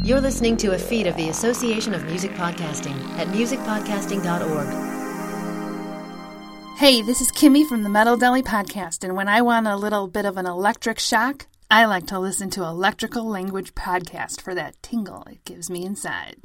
You're listening to a feed of the Association of Music Podcasting at musicpodcasting.org. Hey, this is Kimmy from the Metal Deli Podcast, and when I want a little bit of an electric shock, I like to listen to Electrical Language Podcast for that tingle it gives me inside.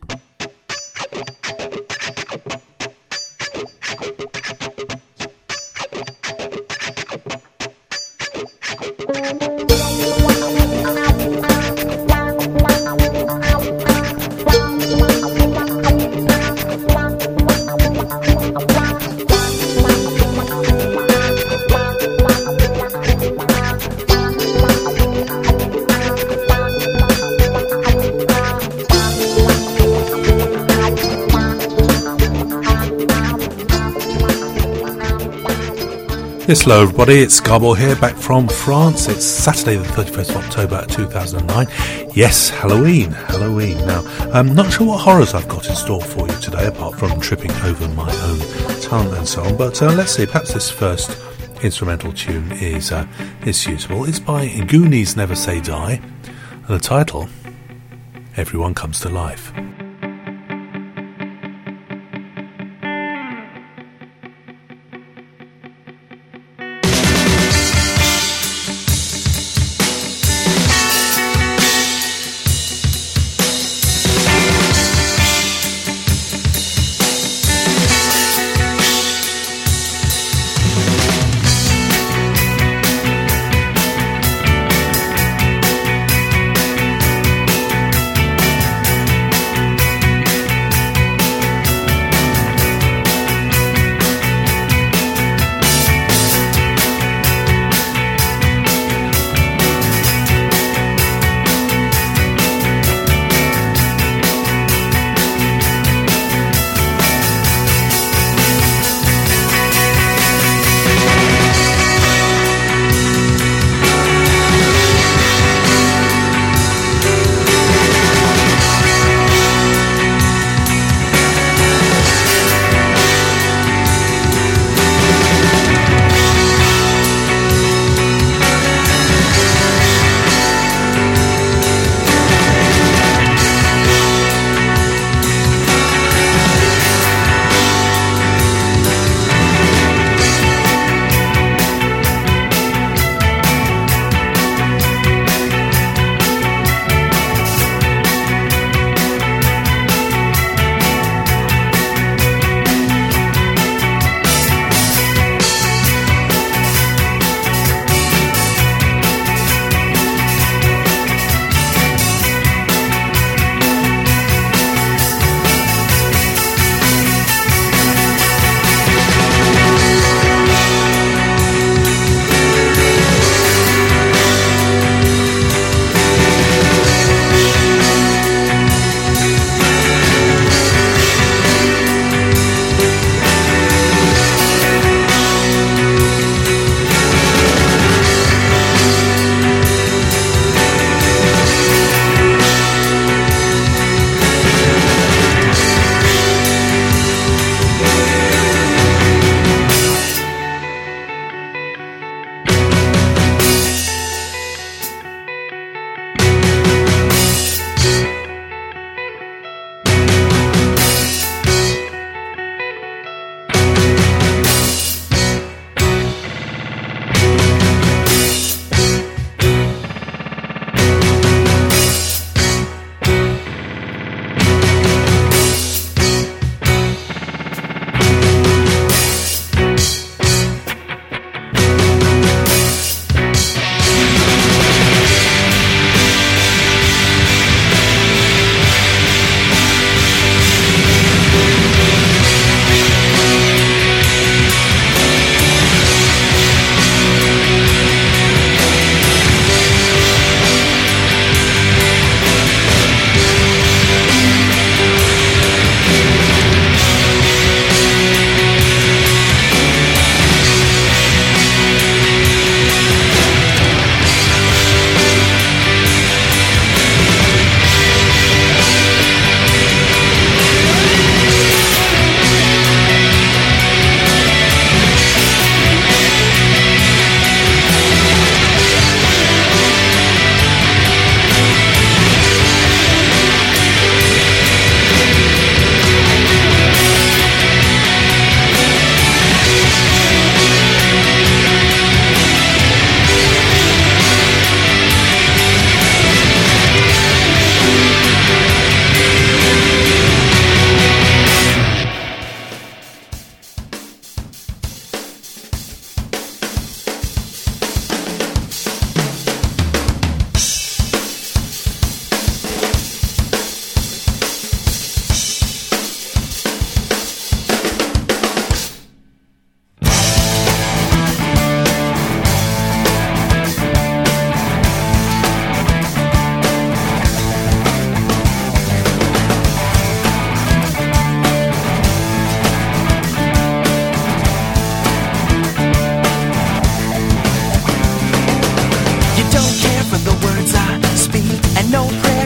Yes, hello everybody, it's Gabor here, back from France. It's Saturday the 31st of October 2009. Yes, Halloween. Now, I'm not sure what horrors I've got in store for you today, apart from tripping over my own tongue and so on. But let's see, perhaps this first instrumental tune is suitable. It's by Goonies Never Say Die, and the title, Everyone Comes to Life.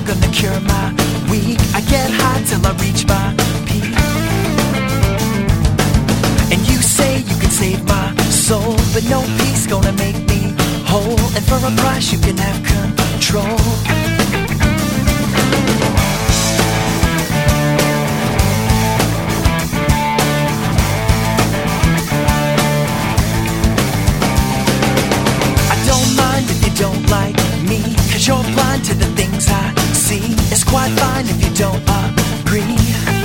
gonna cure my weak. I get high till I reach my peak. And you say you can save my soul, but no peace gonna make me whole. And for a price you can have control. Don't like me, cause you're blind to the things I see. It's quite fine if you don't agree.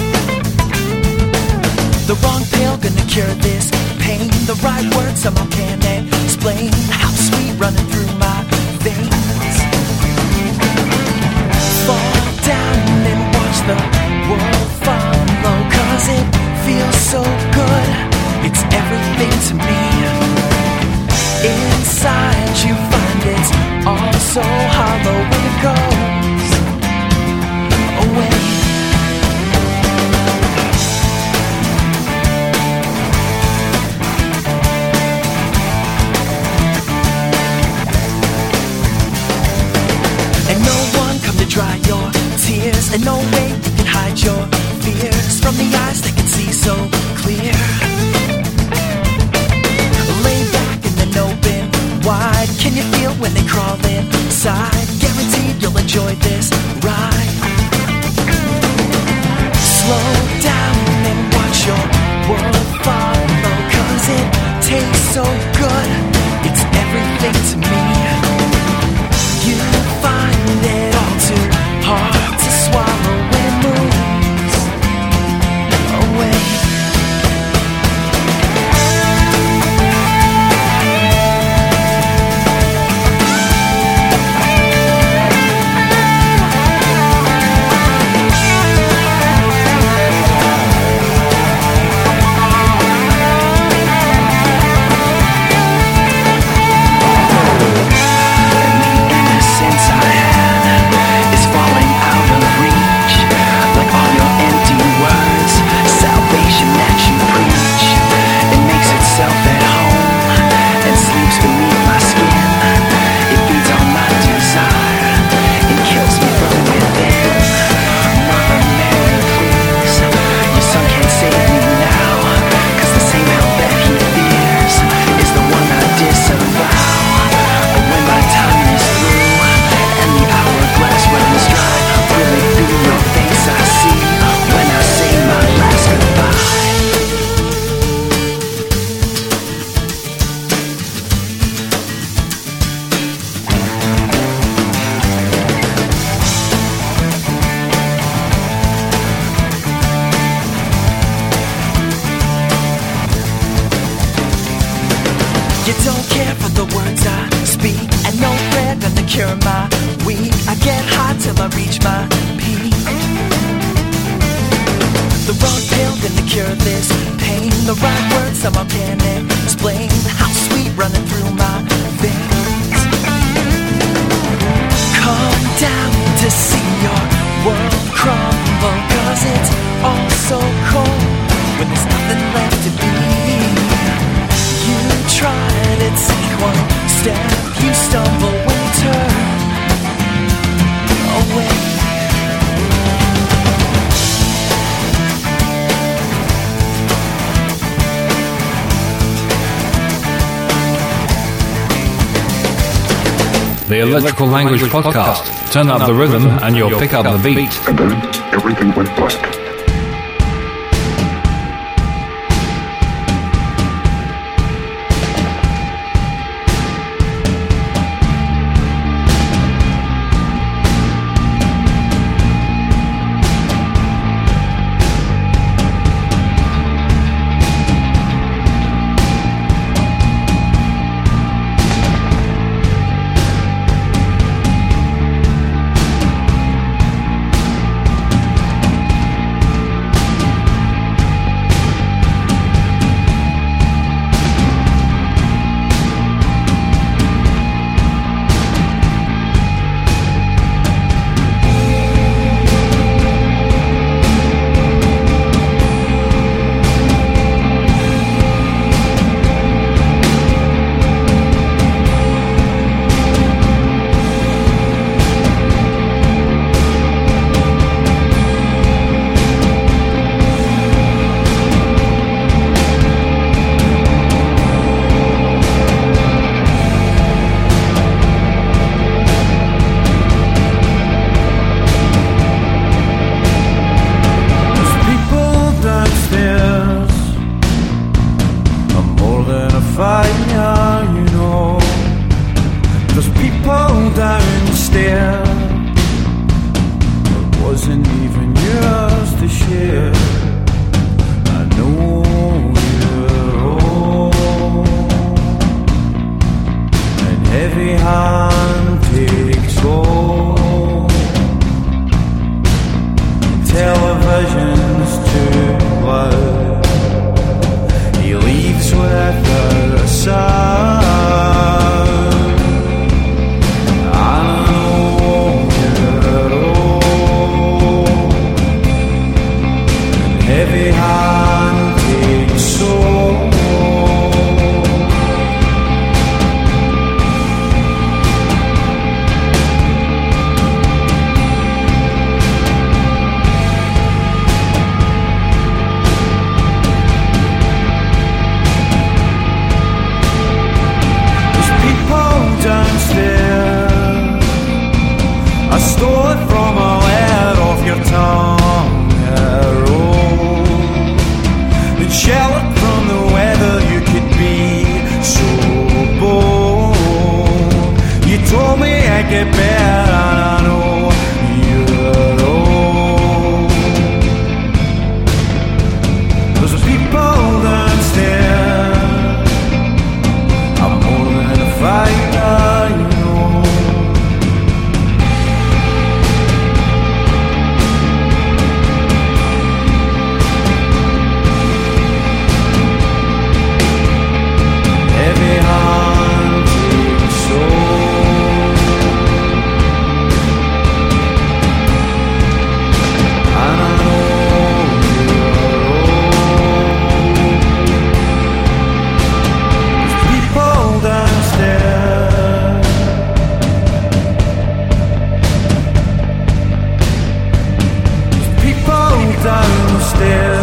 The wrong pill gonna cure this pain. The right words somehow can't explain how sweet running through my veins. Fall down and watch the world follow, cause it feels so good. It's everything to me. Inside you find it's all so hollow when it goes away. And no one come to dry your tears, and no way you can hide your fears from the eyes that can see so clear. Open wide, can you feel when they crawl inside? Guaranteed you'll enjoy this ride. Slow down and watch your world follow, cause it tastes so good. It's everything to me. You find it all too hard to swallow when it moves away. You don't care for the words I speak, and no prayer gonna cure my weak. I get high till I reach my peak. The wrong pill gonna cure this pain. The right words somehow can't explain how sweet running through my veins. Come down to see your world crumble, cause it's all so cold when there's nothing left to be. You try to take one step, you stumble when you turn away. The Electrical Language Podcast. Turn up the rhythm and you'll pick up the beat. And then everything went blank. Every hand takes soul. There's people downstairs. I stole it from a word off your tongue. Sheltered from the weather, you could be so bold. You told me I'd get better, and I know you're old. There's people downstairs. I'm more than a fighter, you know. Every hand takes soul, and I know you're old. There's people downstairs. There's people downstairs.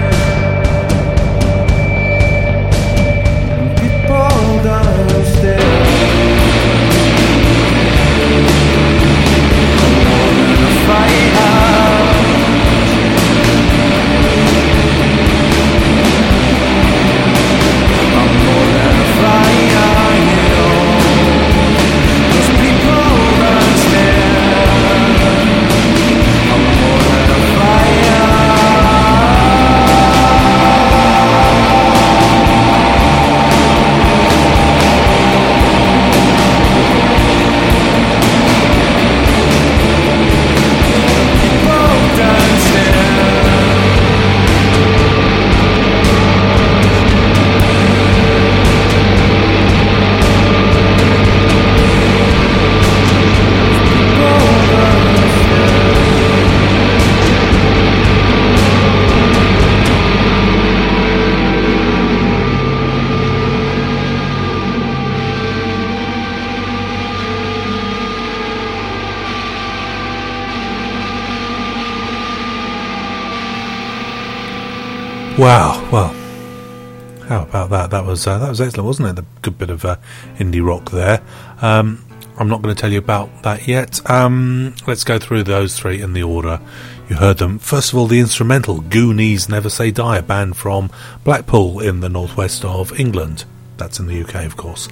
Wow, well, how about that? That was excellent, wasn't it? A good bit of indie rock there. I'm not going to tell you about that yet. Let's go through those three in the order you heard them. First of all, the instrumental, Goonies Never Say Die, a band from Blackpool in the northwest of England. That's in the UK, of course.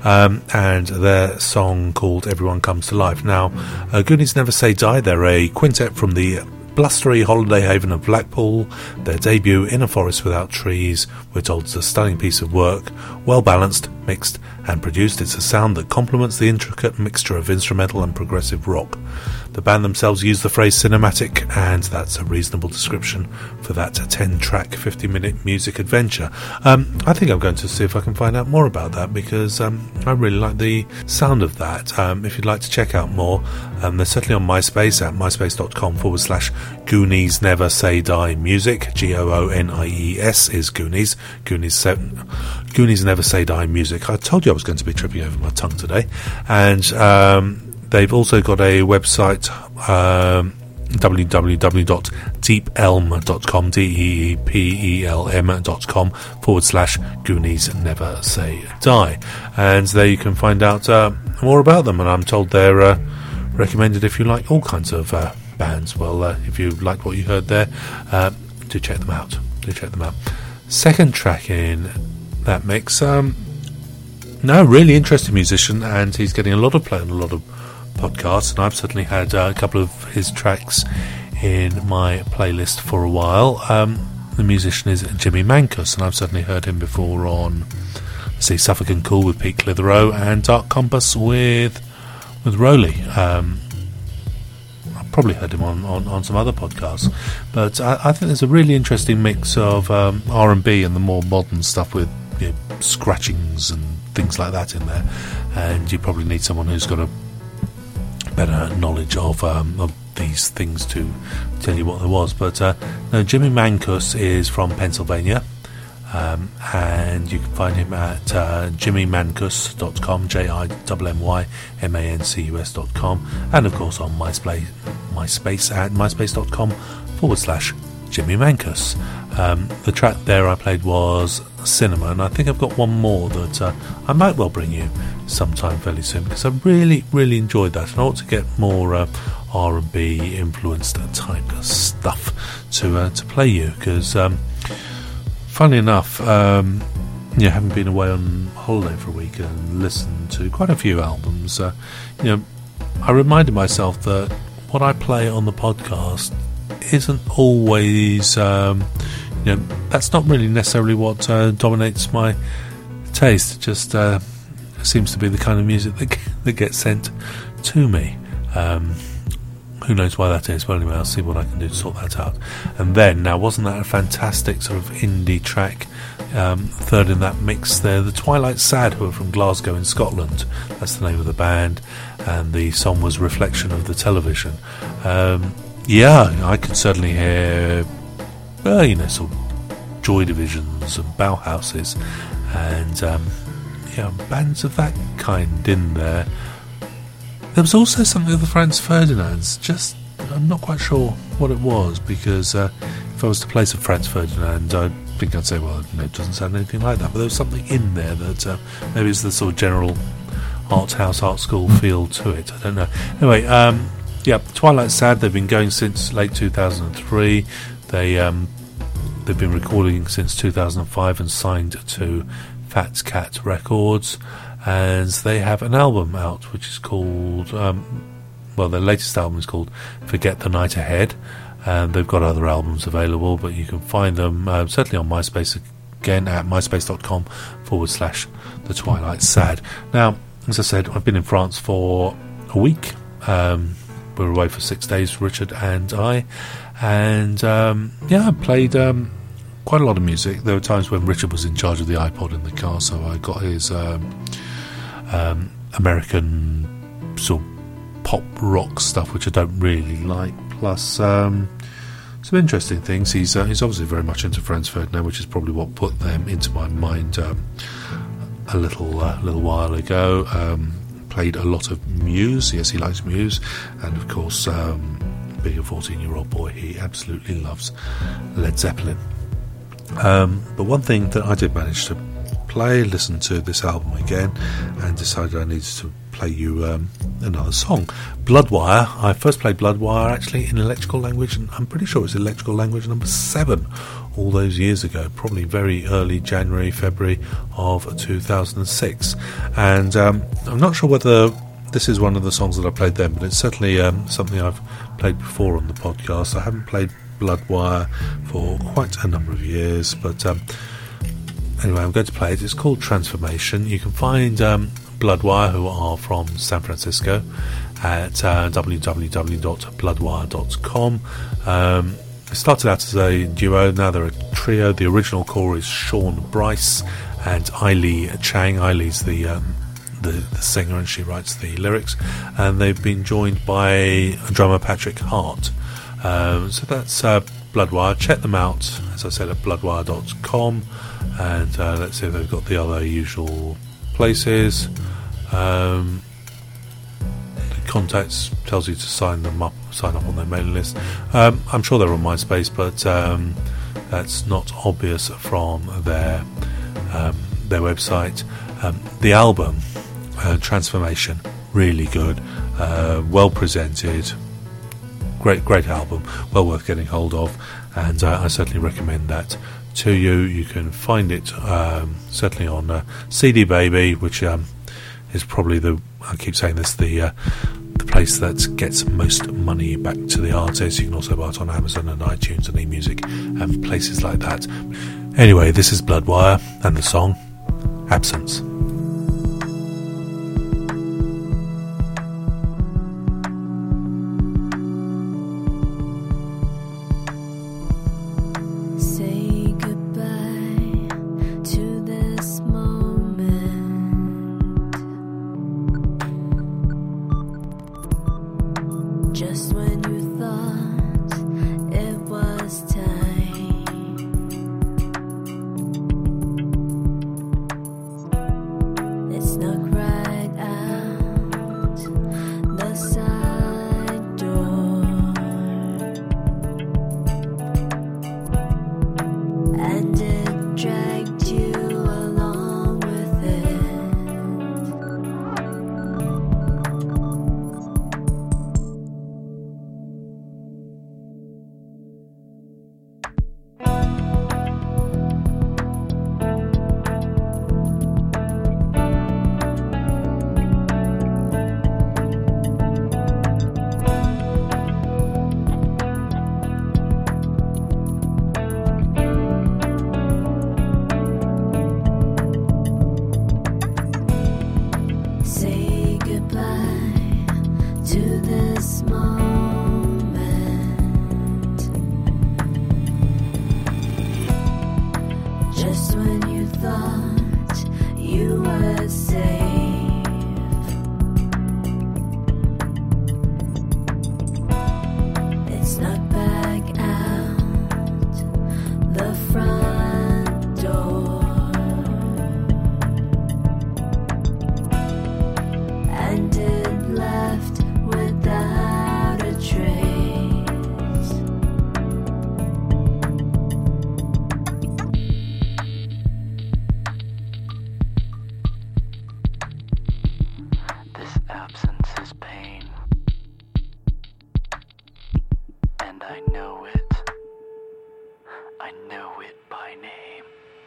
And their song called Everyone Comes to Life. Now, Goonies Never Say Die, they're a quintet from the blustery holiday haven of Blackpool. Their debut, In a Forest Without Trees, we're told is a stunning piece of work, well balanced, mixed and produced. It's a sound that complements the intricate mixture of instrumental and progressive rock. The band themselves use the phrase cinematic, and that's a reasonable description for that 10-track, 50-minute music adventure. I think I'm going to see if I can find out more about that, because I really like the sound of that. If you'd like to check out more, they're certainly on MySpace at myspace.com/Goonies Never Say Die Music. Goonies is Goonies. Goonies Never Say Die Music. I told you I was going to be tripping over my tongue today. And they've also got a website, www.deepelm.com, deepelm.com/Goonies Never Say Die. And there you can find out more about them. And I'm told they're recommended if you like all kinds of bands. Well, if you liked what you heard there, do check them out. Second track in that mix, really interesting musician, and he's getting a lot of play on a lot of podcasts, and I've certainly had a couple of his tracks in my playlist for a while. The musician is Jimmy Mankus, and I've certainly heard him before on, Suffolk and Cool with Pete Clitheroe, and Dark Compass with Rowley. I've probably heard him on some other podcasts, but I think there's a really interesting mix of R&B and the more modern stuff with scratchings and things like that in there, and you probably need someone who's got a better knowledge of the these things to tell you what there was. But no, Jimmy Mankus is from Pennsylvania, and you can find him at jimmymankus.com, JIMMYMANCUS.com, and of course on MySpace at myspace.com/Jimmy Mankus. The track there I played was Cinema, and I think I've got one more that I might well bring you sometime fairly soon, because I really, really enjoyed that, and I ought to get more R&B influenced type of stuff to play you, because funnily enough, having been away on holiday for a week and listened to quite a few albums, I reminded myself that what I play on the podcast isn't always, that's not really necessarily what dominates my taste. It just seems to be the kind of music that gets sent to me. Who knows why that is? But anyway, I'll see what I can do to sort that out. And then, now, wasn't that a fantastic sort of indie track? Third in that mix there, the Twilight Sad, who are from Glasgow in Scotland. That's the name of the band, and the song was Reflection of the Television. I could certainly hear, sort of Joy Divisions and Bauhauses, and bands of that kind in there. There was also something of the Franz Ferdinands. Just, I'm not quite sure what it was, because if I was to play some Franz Ferdinand, I think I'd say, well, it doesn't sound anything like that. But there was something in there that maybe it's the sort of general art house, art school feel to it. I don't know. Anyway, Twilight Sad, they've been going since late 2003. They've been recording since 2005 and signed to Fat Cat Records, and they have an album out which is called, their latest album is called Forget the Night Ahead, and they've got other albums available, but you can find them certainly on MySpace, again at myspace.com/The Twilight Sad. Now, as I said, I've been in France for a week. We were away for 6 days, Richard and I, and I played quite a lot of music. There were times when Richard was in charge of the iPod in the car, so I got his American sort of pop rock stuff, which I don't really like, plus some interesting things. He's obviously very much into Franz Ferdinand, which is probably what put them into my mind a little while ago. Played a lot of Muse. Yes, he likes Muse, and of course, being a 14-year-old boy, he absolutely loves Led Zeppelin. But one thing that I did manage to listen to this album again, and decided I needed to play you another song. Bloodwire. I first played Bloodwire actually in Electrical Language, and I'm pretty sure it's Electrical Language number 7 all those years ago, probably very early January, February of 2006. And I'm not sure whether this is one of the songs that I played then, but it's certainly something I've played before on the podcast. I haven't played Bloodwire for quite a number of years, but anyway, I'm going to play it. It's called Transformation. You can find Bloodwire, who are from San Francisco, at www.bloodwire.com. They started out as a duo, now they're a trio. The original core is Sean Bryce and Eiley Chang. Eiley's the singer, and she writes the lyrics, and they've been joined by drummer Patrick Hart. So that's Bloodwire. Check them out, as I said, at bloodwire.com, and let's see if they've got the other usual places. The contacts tells you to sign up on their mailing list. I'm sure they're on MySpace, but that's not obvious from their website. The album Transformation, really good, well presented, great album, well worth getting hold of, and I certainly recommend that to you. You can find it certainly on CD Baby, which is probably I keep saying this, the place that gets most money back to the artist. You can also buy it on Amazon and iTunes and eMusic and places like that. Anyway, this is Bloodwire and the song Absence. Just when you thought and I know it. I know it by name.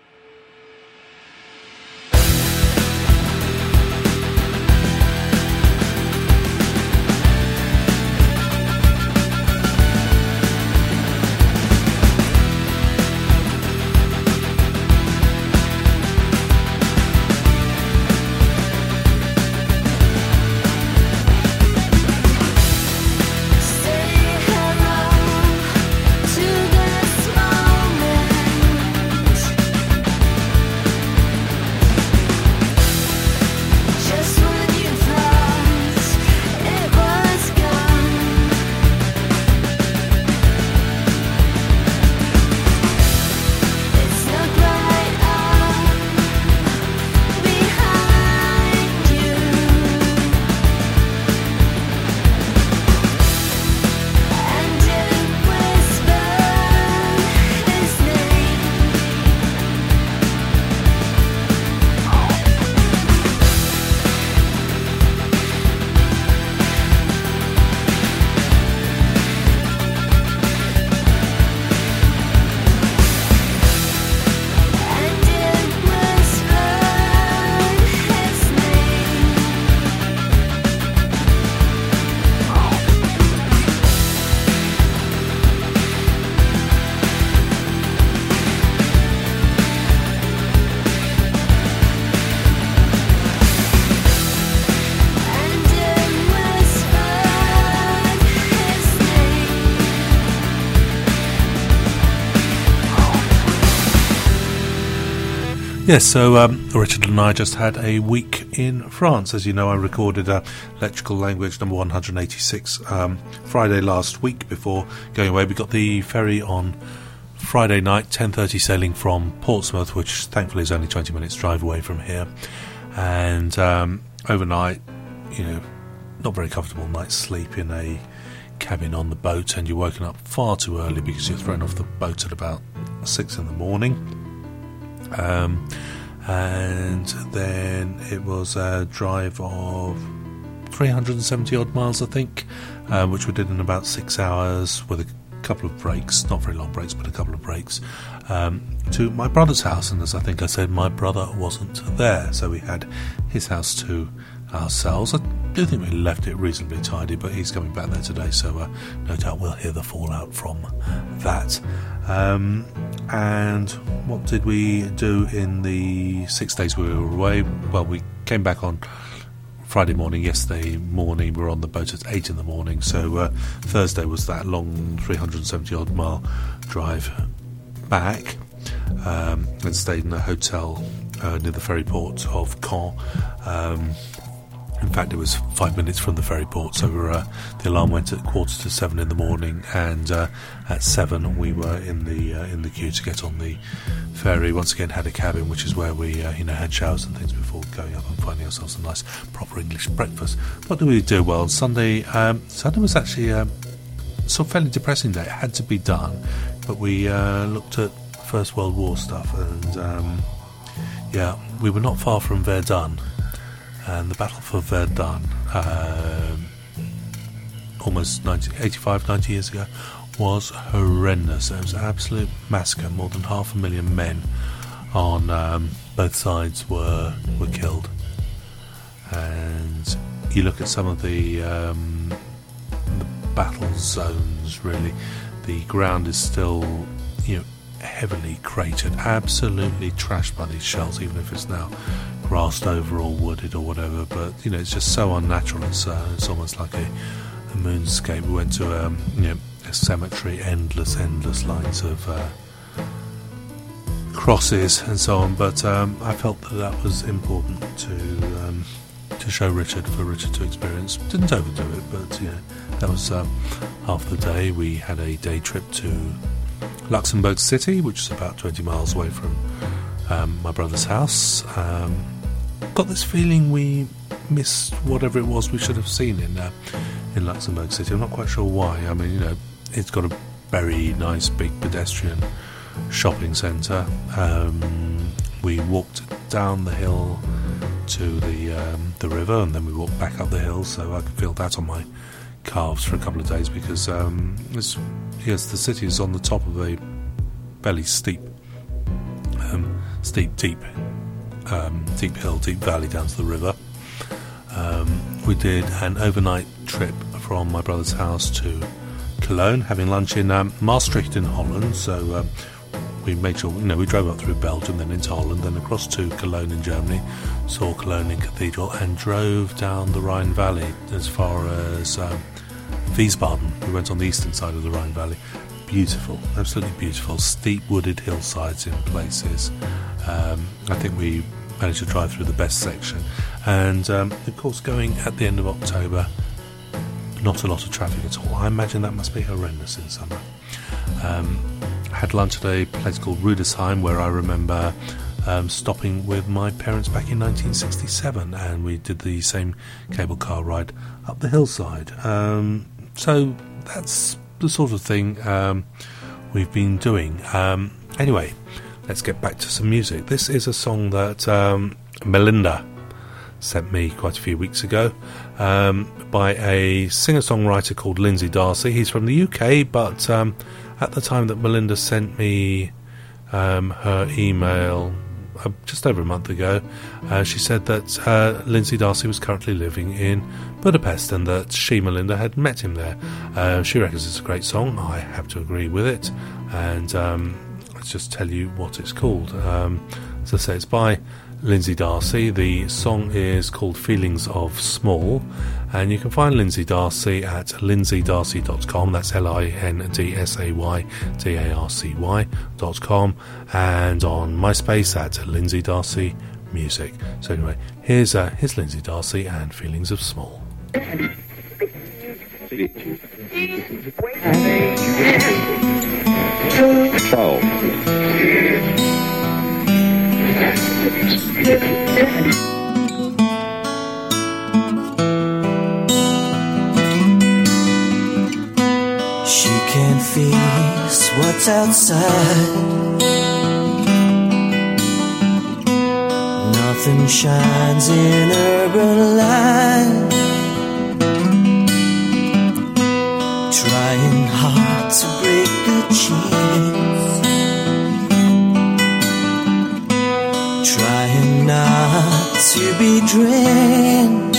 Yes, so Richard and I just had a week in France. As you know, I recorded Electrical Language number 186 Friday last week before going away. We got the ferry on Friday night, 10:30 sailing from Portsmouth, which thankfully is only 20 minutes drive away from here. And overnight, not very comfortable night's sleep in a cabin on the boat, and you're woken up far too early because you're thrown off the boat at about 6 in the morning. And then it was a drive of 370 odd miles, I think, which we did in about 6 hours with a couple of breaks, not very long breaks, but a couple of breaks, to my brother's house. And as I think I said, my brother wasn't there, so we had his house to ourselves. I do think we left it reasonably tidy, but he's coming back there today, so no doubt we'll hear the fallout from that. And what did we do in the 6 days we were away? Well, we came back on Friday morning. Yesterday morning we were on the boat at 8 in the morning, so Thursday was that long 370 odd mile drive back, and stayed in a hotel near the ferry port of Caen. In fact, it was 5 minutes from the ferry port, so the alarm went at 6:45 in the morning, and at 7 we were in the queue to get on the ferry. Once again, had a cabin, which is where we had showers and things before going up and finding ourselves a nice proper English breakfast. What did we do? Well, on Sunday was actually a sort of fairly depressing day. It had to be done, but we looked at First World War stuff, and we were not far from Verdun. And the battle for Verdun, almost 90 years ago, was horrendous. It was an absolute massacre. More than 500,000 men on both sides were killed. And you look at some of the battle zones, really, the ground is still, heavily cratered, absolutely trashed by these shells, even if it's now grassed over or wooded or whatever. But it's just so unnatural. It's almost like a moonscape. We went to a cemetery, endless lines of crosses and so on. But I felt that was important to show Richard, for Richard to experience. Didn't overdo it, but that was half the day. We had a day trip to Luxembourg City, which is about 20 miles away from my brother's house. Got this feeling we missed whatever it was we should have seen in Luxembourg City. I'm not quite sure why. I mean, it's got a very nice big pedestrian shopping centre. We walked down the hill to the river, and then we walked back up the hill, so I could feel that on my calves for a couple of days because the city is on the top of a fairly steep hill, deep valley down to the river. We did an overnight trip from my brother's house to Cologne, having lunch in Maastricht in Holland. So we made sure, we drove up through Belgium, then into Holland, then across to Cologne in Germany, saw Cologne Cathedral, and drove down the Rhine Valley as far as Wiesbaden. We went on the eastern side of the Rhine Valley. Beautiful, absolutely beautiful, steep wooded hillsides in places. I think we managed to drive through the best section, and of course going at the end of October, not a lot of traffic at all. I imagine that must be horrendous in summer. Had lunch at a place called Rudesheim, where I remember stopping with my parents back in 1967, and we did the same cable car ride up the hillside. So that's the sort of thing we've been doing. Anyway, let's get back to some music. This is a song that Melinda sent me quite a few weeks ago, by a singer-songwriter called Lindsay Darcy. He's from the UK, but at the time that Melinda sent me her email just over a month ago, she said that Lindsay Darcy was currently living in Budapest and that she, Melinda, had met him there. She reckons it's a great song. I have to agree with it, and let's just tell you what it's called. As I say, it's by Lindsay Darcy. The song is called Feelings of Small, and you can find Lindsay Darcy at lindsaydarcy.com. That's LINDSAYDARCY.com, and on MySpace at Lindsay Darcy Music. So anyway, here's Lindsay Darcy and Feelings of Small. She can't face what's outside. Nothing shines in urban light. Trying hard to break the chains, trying not to be drained.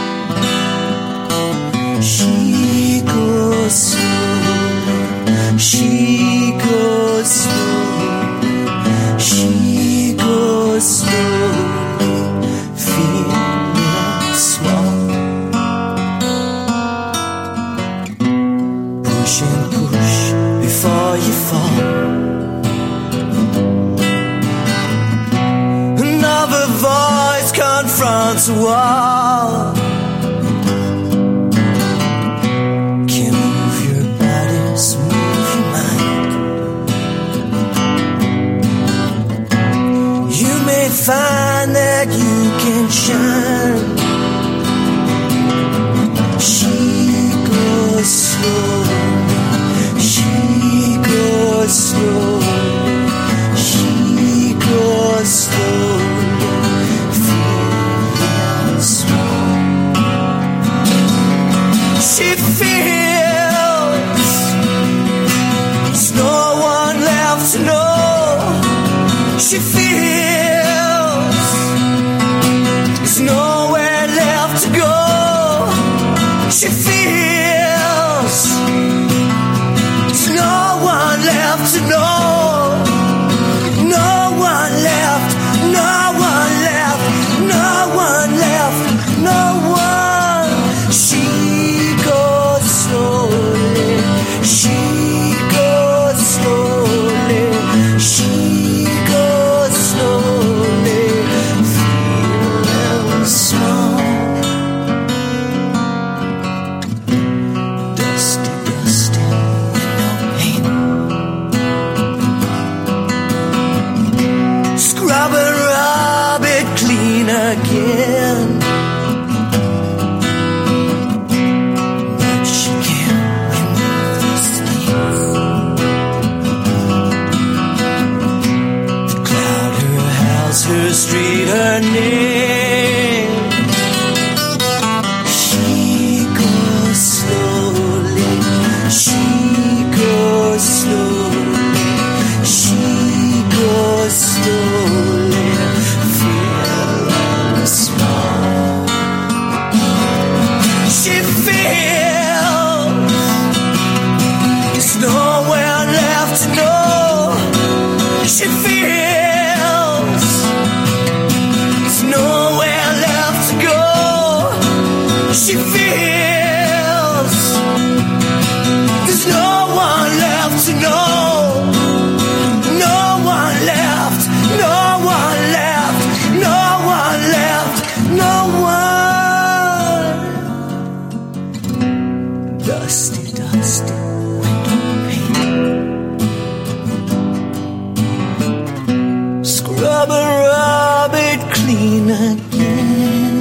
She goes slowly, she goes slowly, she goes slowly, feeling small. Push and push before you fall. Another voice confronts a wall. Can't move your body, so move your mind. You may find that you can shine. She goes slowly, she goes slowly, she goes slowly, feeling small. She feels there's no one left to know. She feels there's nowhere left to go. She feels there's no one left to know. No one left, no one left, no one left, no one. She goes slowly, she goes slowly, she goes slowly, feeling small. Dusty, dusty, with no pain. Scrub and rub it clean again. But she can't remove the stains. The cloud, her house, her street, her name. She goes slow. she feels there's nowhere left to go. She feels there's no one left to know. No one left, no one left, no one left, no one. Dusty, dusty window pane. Scrub and rub it clean again.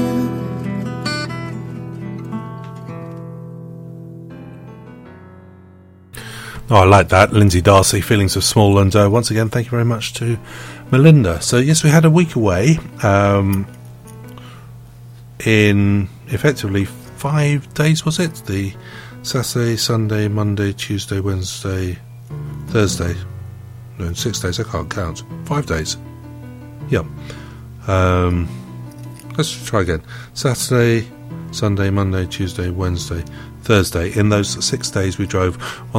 Oh, I like that. Lindsay Darcy, Feelings of Small. And once again, thank you very much to Melinda. So, yes, we had a week away in effectively 5 days, was it? The Saturday, Sunday, Monday, Tuesday, Wednesday, Thursday. No, 6 days, I can't count. 5 days. Yeah. Let's try again. Saturday, Sunday, Monday, Tuesday, Wednesday, Thursday. In those 6 days we drove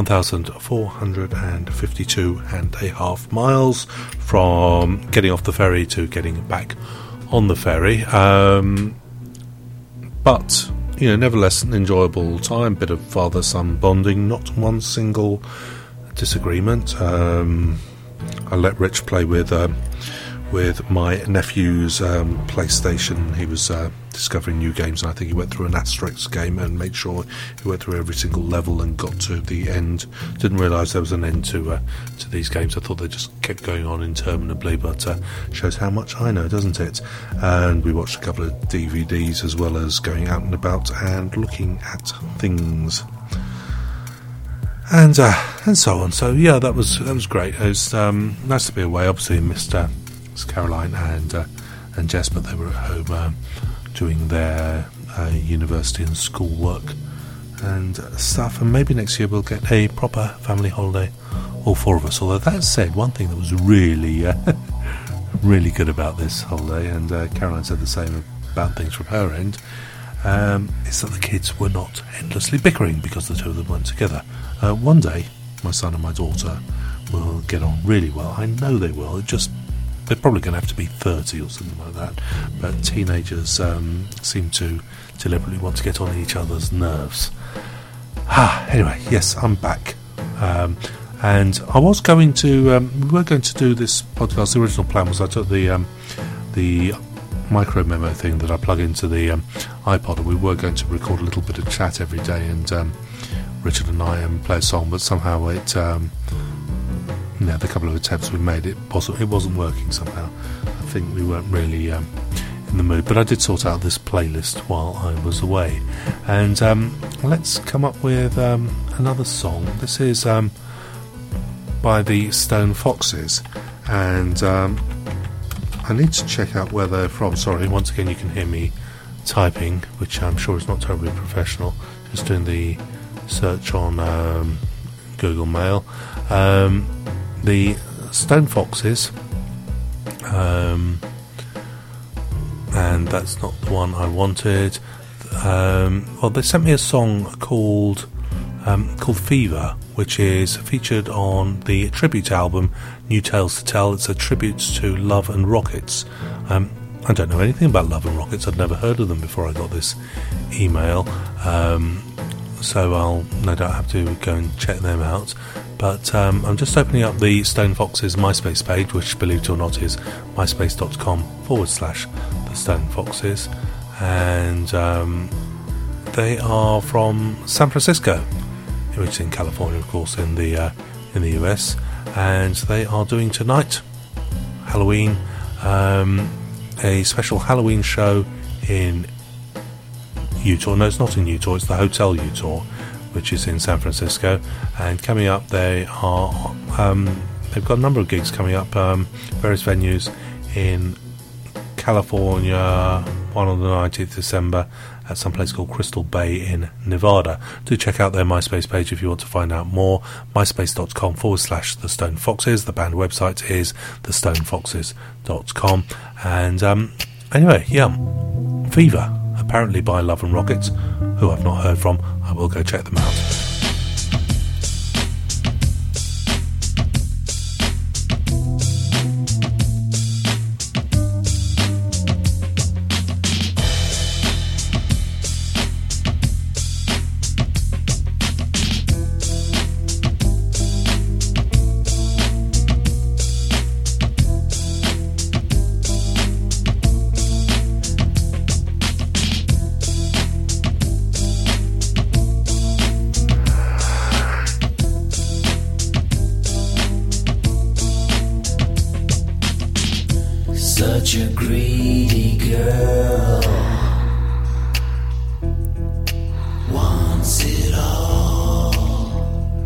1,452.5 miles from getting off the ferry to getting back on the ferry. But, you know, nevertheless an enjoyable time, bit of father-son bonding, not one single disagreement. I let Rich play with my nephew's PlayStation. He was discovering new games, and I think he went through an Asterix game and made sure he went through every single level and got to the end. Didn't realise there was an end to these games. I thought they just kept going on interminably, but shows how much I know, doesn't it? And we watched a couple of DVDs as well as going out and about and looking at things. And so on. So yeah, that was great. It was nice to be away. Obviously, I missed Caroline and Jess, but they were at home doing their university and school work and stuff. And maybe next year we'll get a proper family holiday, all four of us. Although that said, one thing that was really really good about this holiday, and Caroline said the same about things from her end, is that the kids were not endlessly bickering because the two of them weren't together. One day my son and my daughter will get on really well. I know they will. They're probably going to have to be 30 or something like that. But teenagers seem to deliberately want to get on each other's nerves. Anyway, yes, I'm back. And I was going to... we were going to do this podcast. The original plan was I took the micro memo thing that I plug into the iPod, and we were going to record a little bit of chat every day, and Richard and I play a song, but somehow it... the couple of attempts we made, it wasn't working somehow. I think we weren't really in the mood, but I did sort out this playlist while I was away. And let's come up with another song. This is by the Stone Foxes, and I need to check out where they're from. Sorry, once again you can hear me typing, which I'm sure is not terribly professional. Just doing the search on Google Mail. The Stone Foxes, and that's not the one I wanted. Well, they sent me a song called Fever, which is featured on the tribute album New Tales to Tell. It's a tribute to Love and Rockets. I don't know anything about Love and Rockets. I'd never heard of them before I got this email, so I'll no doubt have to go and check them out. But I'm just opening up the Stone Foxes MySpace page, which, believe it or not, is myspace.com/the Stone Foxes. And they are from San Francisco, which is in California, of course, in the US. And they are doing tonight, Halloween, a special Halloween show in Utah. No, it's not in Utah, it's the Hotel Utah, which is in San Francisco. And coming up, they are they've got a number of gigs coming up, various venues in California, one on the 19th of December at some place called Crystal Bay in Nevada. Do check out their MySpace page if you want to find out more. myspace.com/the Stone Foxes. The band website is thestonefoxes.com. And anyway, yeah, Fever, apparently by Love and Rockets, who I've not heard from. I will go check them out. such a greedy girl, wants it all,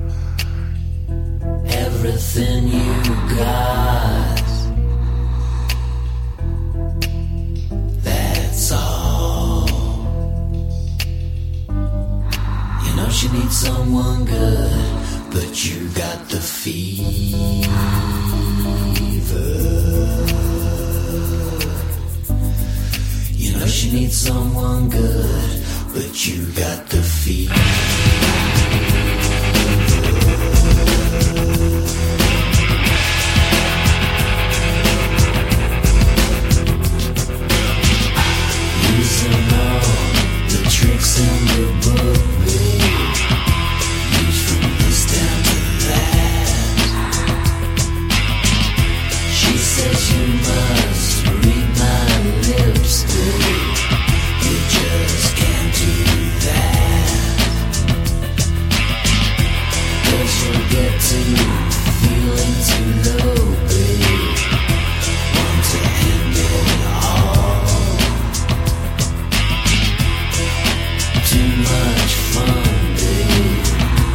everything you got, that's all. You know she needs someone good, but you got the fever. You know she needs someone good, but you got the fever. Using all the tricks in the book, babe. Use from this down to that. She says you must read my lips, babe. You just can't do that, 'cause you'll get to feeling too low, babe. Want to end it all. Too much fun, babe,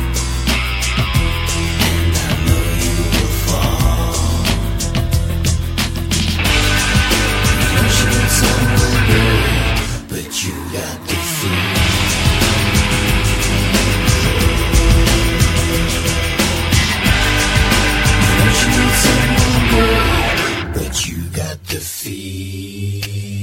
and I know you will fall. You know she needs someone good, but you got the feeling. You know she needs someone good, but you got the feeling.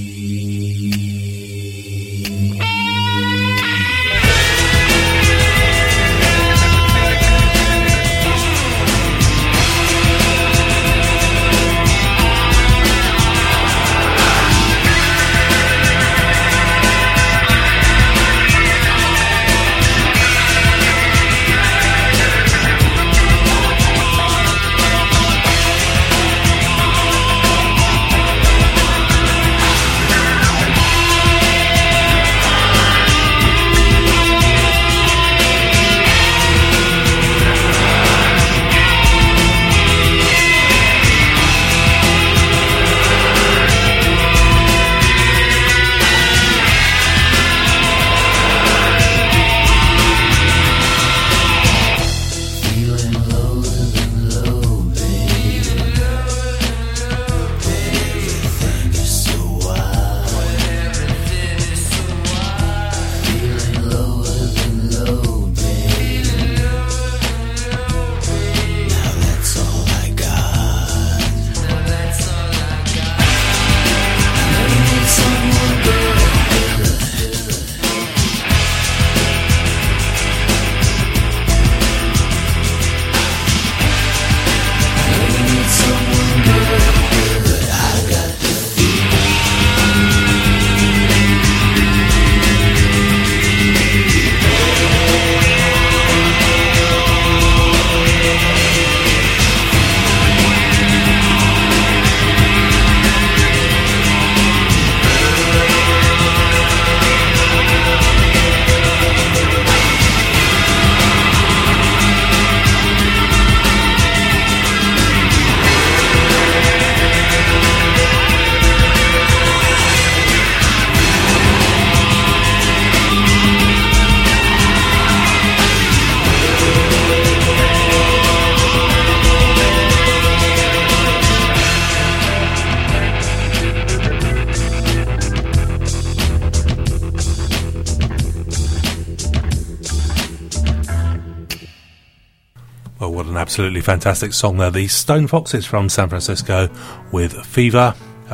Well, what an absolutely fantastic song there. The Stone Foxes from San Francisco with Fever,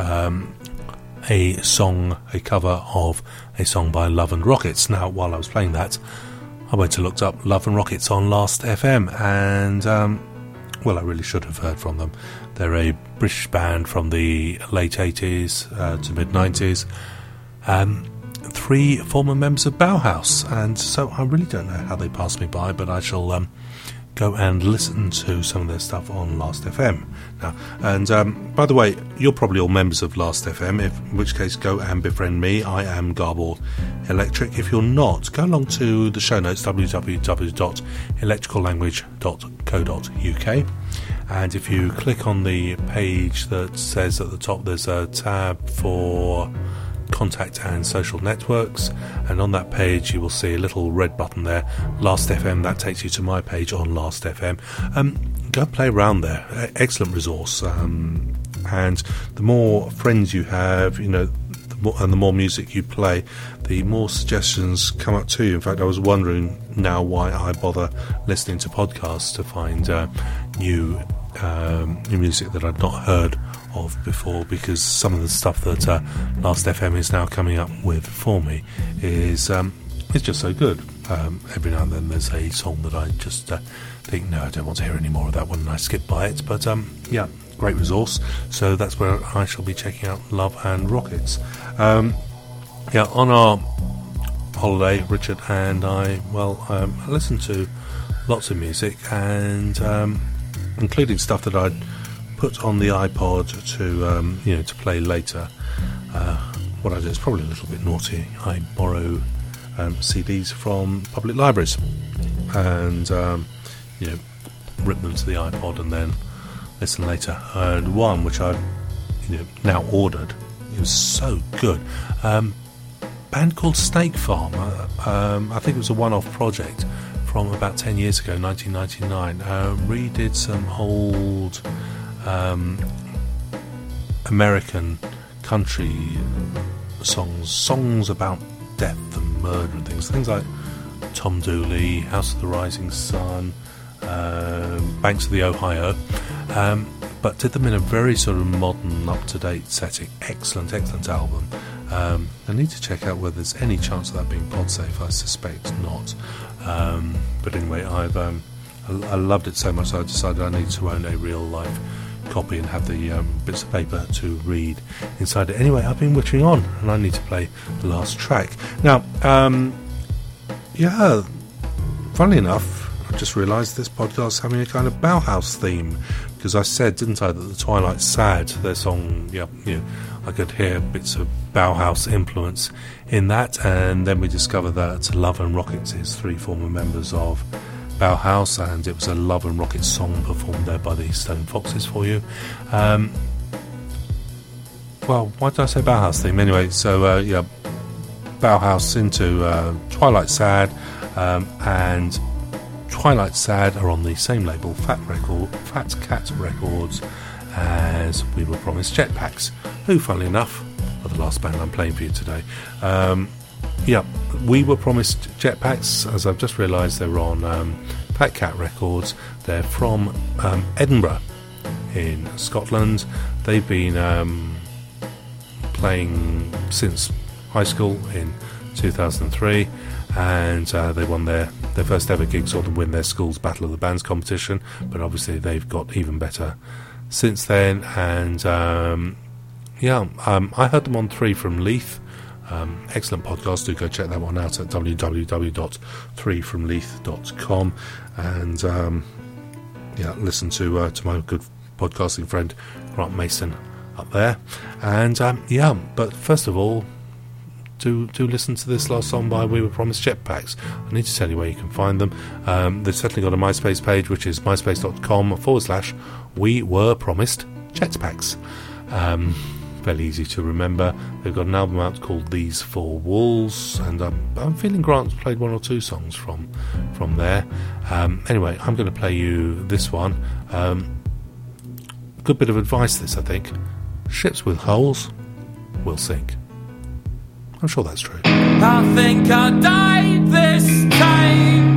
a cover of a song by Love and Rockets. Now, while I was playing that, I went to look up Love and Rockets on Last FM, and, well, I really should have heard from them. They're a British band from the late 80s to mid-90s. 3 former members of Bauhaus, and so I really don't know how they passed me by, but I shall go and listen to some of their stuff on Last FM now. And by the way, you're probably all members of Last FM, in which case go and befriend me. I am Garbled Electric. If you're not, go along to the show notes, www.electricallanguage.co.uk, And if you click on the page that says at the top, there's a tab for contact and social networks, and on that page you will see a little red button there, Last.fm. That takes you to my page on Last.fm. Go play around there. Excellent resource. And the more friends you have, and the more music you play, the more suggestions come up to you. In fact, I was wondering now why I bother listening to podcasts to find new music that I'd not heard of before, because some of the stuff that Last.fm is now coming up with for me is just so good. Every now and then there's a song that I just think, no, I don't want to hear any more of that one, and I skip by it. But great resource. So that's where I shall be checking out Love and Rockets. On our holiday, Richard and I, I listened to lots of music, and including stuff that I'd put on the iPod to play later. What I do is probably a little bit naughty. I borrow CDs from public libraries and rip them to the iPod and then listen later. And one which I now ordered, it was so good. Band called Snake Farm. I think it was a one-off project from about 10 years ago, 1999. Redid some old American country songs about death and murder and things like Tom Dooley, House of the Rising Sun, Banks of the Ohio, but did them in a very sort of modern, up-to-date setting. Excellent album. I need to check out whether there's any chance of that being pod-safe. I suspect not. But anyway, I loved it so much I decided I need to own a real-life copy and have the bits of paper to read inside it. Anyway, I've been wittering on, and I need to play the last track. Now, funnily enough, I just realised this podcast is having a kind of Bauhaus theme, because I said, didn't I, that the Twilight Sad, their song, I could hear bits of Bauhaus influence in that, and then we discovered that Love and Rockets is three former members of Bauhaus, and it was a Love and Rockets song performed there by the Stone Foxes for you. Why did I say Bauhaus theme? Anyway, so Bauhaus into Twilight Sad, and Twilight Sad are on the same label, Fat Cat Records, as We Were Promised Jetpacks, who, funnily enough, are the last band I'm playing for you today. We Were Promised Jetpacks, as I've just realised, they were on Fat Cat Records. They're from Edinburgh in Scotland. They've been playing since high school in 2003, and they won their first ever gigs, or to win their school's Battle of the Bands competition, but obviously they've got even better since then. And I heard them on 3 from Leith. Excellent podcast. Do go check that one out at www.3fromleith.com, and listen to my good podcasting friend Grant Mason up there. And but first of all, do listen to this last song by We Were Promised Jetpacks. I need to tell you where you can find them. They've certainly got a MySpace page, which is myspace.com/We Were Promised Jetpacks. Fairly easy to remember. They've got an album out called These Four Walls, and I'm feeling Grant's played 1 or 2 songs from there. Anyway, I'm going to play you this one. Good bit of advice, this, I think. Ships with holes will sink. I'm sure that's true. I think I died this time.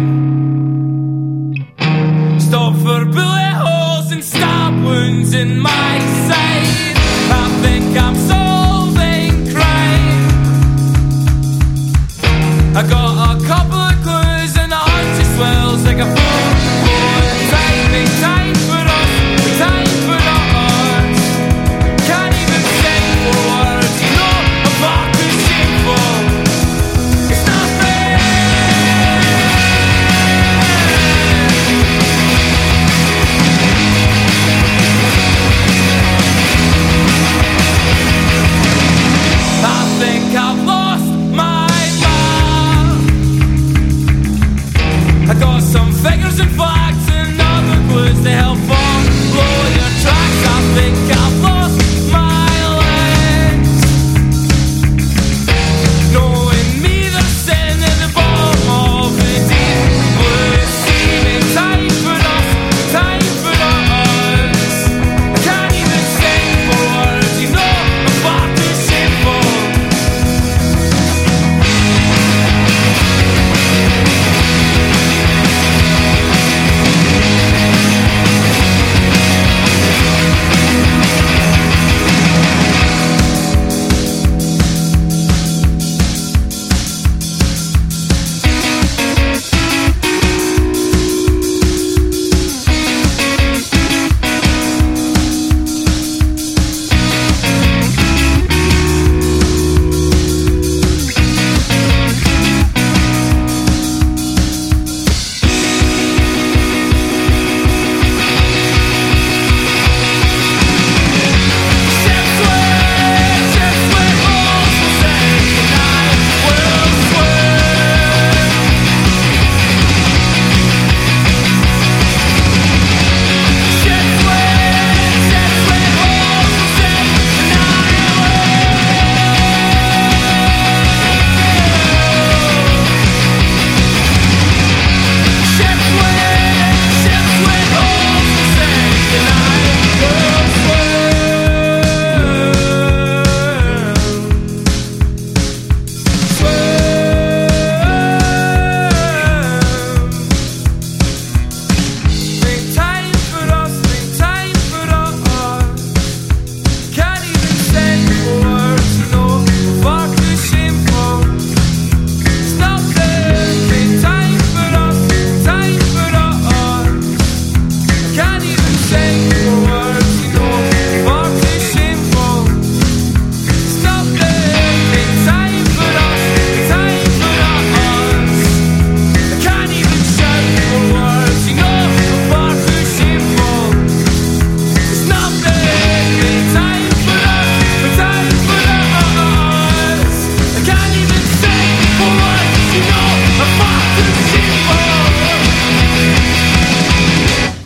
Stop for bullet holes and stab wounds in my side. I think I'm solving crime. I got a couple of clues and the heart just swells like a full time for us, time for us. Can't even say 4 words, you know, I'm far too shameful. It's not fair.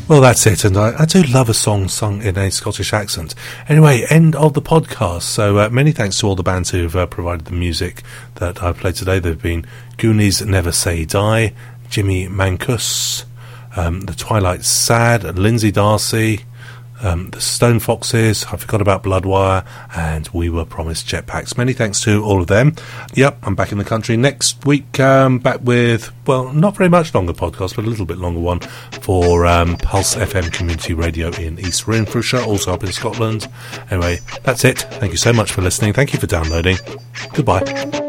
Well, that's it, and I do love a song sung in a Scottish accent. Anyway, end of the podcast. So many thanks to all the bands who've provided the music that I've played today. They've been Goonies Never Say Die, Jimmy Mankus, The Twilight Sad, Lindsay Darcy, the Stone Foxes, I forgot about Bloodwire, and We Were Promised Jetpacks. Many thanks to all of them. Yep, I'm back in the country next week, back with, well, not very much longer podcast, but a little bit longer one for Pulse FM Community Radio in East Renfrewshire, also up in Scotland. Anyway, that's it. Thank you so much for listening. Thank you for downloading. Goodbye.